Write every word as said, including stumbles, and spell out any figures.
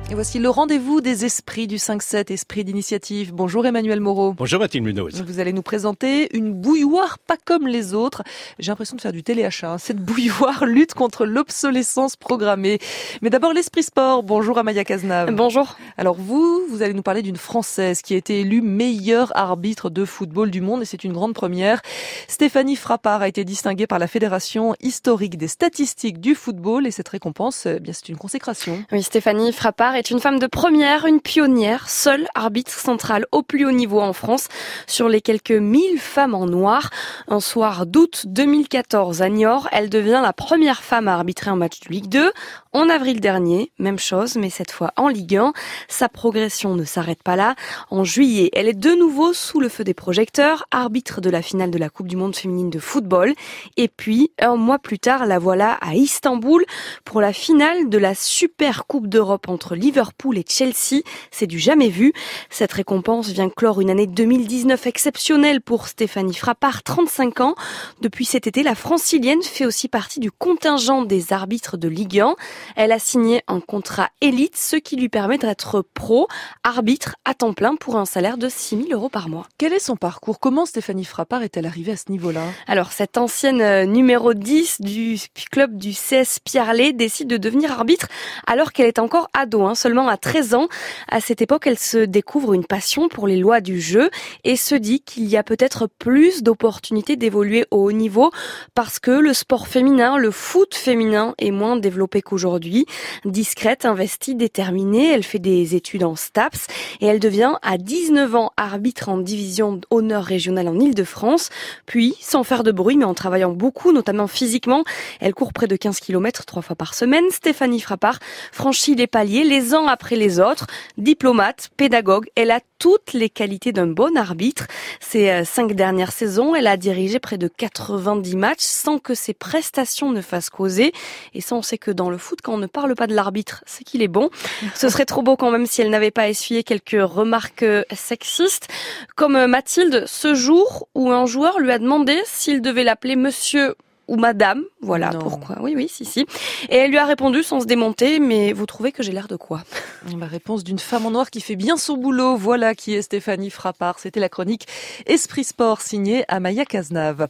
Et voici le rendez-vous des esprits du cinq sept, esprit d'initiative. Bonjour Emmanuel Moreau. Bonjour Mathilde Munoz. Vous allez nous présenter une bouilloire pas comme les autres. J'ai l'impression de faire du téléachat. Hein. Cette bouilloire lutte contre l'obsolescence programmée. Mais d'abord l'esprit sport. Bonjour Amaya Cazenave. Bonjour. Alors vous, vous allez nous parler d'une Française qui a été élue meilleure arbitre de football du monde et c'est une grande première. Stéphanie Frappart a été distinguée par la Fédération historique des statistiques du football et cette récompense, eh bien c'est une consécration. Oui, Stéphanie Frappart est une femme de première, une pionnière, seule arbitre centrale au plus haut niveau en France sur les quelques mille femmes en noir. Un soir d'août deux mille quatorze à Niort, elle devient la première femme à arbitrer un match de Ligue deux. En avril dernier, même chose, mais cette fois en Ligue un. Sa progression ne s'arrête pas là. En juillet, elle est de nouveau sous le feu des projecteurs, arbitre de la finale de la Coupe du Monde féminine de football. Et puis, un mois plus tard, la voilà à Istanbul pour la finale de la Super Coupe d'Europe entre Liverpool et Chelsea. C'est du jamais vu. Cette récompense vient clore une année deux mille dix-neuf exceptionnelle pour Stéphanie Frappart, trente-cinq ans. Depuis cet été, la francilienne fait aussi partie du contingent des arbitres de Ligue un. Elle a signé un contrat élite, ce qui lui permet d'être pro, arbitre à temps plein pour un salaire de six mille euros par mois. Quel est son parcours ? Comment Stéphanie Frappart est-elle arrivée à ce niveau-là ? Alors, cette ancienne numéro dix du club du C S Pierrelet décide de devenir arbitre alors qu'elle est encore ado, hein, seulement à treize ans. À cette époque, elle se découvre une passion pour les lois du jeu et se dit qu'il y a peut-être plus d'opportunités d'évoluer au haut niveau parce que le sport féminin, le foot féminin est moins développé qu'aujourd'hui. Aujourd'hui, discrète, investie, déterminée, elle fait des études en STAPS et elle devient à dix-neuf ans arbitre en division honneur régionale en Île-de-France. Puis, sans faire de bruit mais en travaillant beaucoup, notamment physiquement, elle court près de quinze kilomètres trois fois par semaine. Stéphanie Frappart franchit les paliers les uns après les autres. Diplomate, pédagogue, elle a toutes les qualités d'un bon arbitre. Ces cinq dernières saisons, elle a dirigé près de quatre-vingt-dix matchs sans que ses prestations ne fassent causer. Et ça, on sait que dans le foot, quand on ne parle pas de l'arbitre, c'est qu'il est bon. Ce serait trop beau quand même si elle n'avait pas essuyé quelques remarques sexistes. Comme Mathilde, ce jour où un joueur lui a demandé s'il devait l'appeler monsieur ou madame, voilà non. Pourquoi. Oui, oui, si, si. Et elle lui a répondu sans se démonter, mais vous trouvez que j'ai l'air de quoi ? La réponse d'une femme en noir qui fait bien son boulot. Voilà qui est Stéphanie Frappart. C'était la chronique Esprit Sport signée Amaya Cazenave.